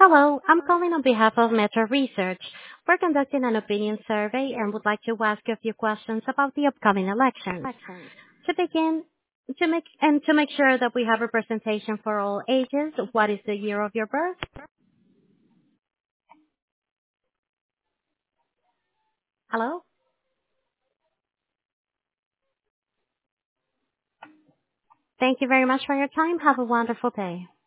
Hello, I'm calling on behalf of Metro Research. We're conducting an opinion survey and would like to ask you a few questions about the upcoming elections. To begin, to make sure that we have representation for all ages, what is the year of your birth? Hello? Thank you very much for your time. Have a wonderful day.